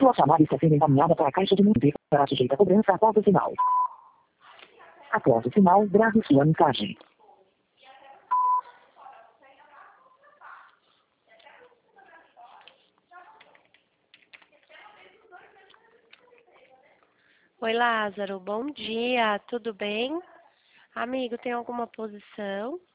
Sua chamada está sendo encaminhada para a caixa de música para sujeita a cobrança após o sinal. Após o sinal, grave sua mensagem. Oi, Lázaro, bom dia, tudo bem? Amigo, tem alguma posição?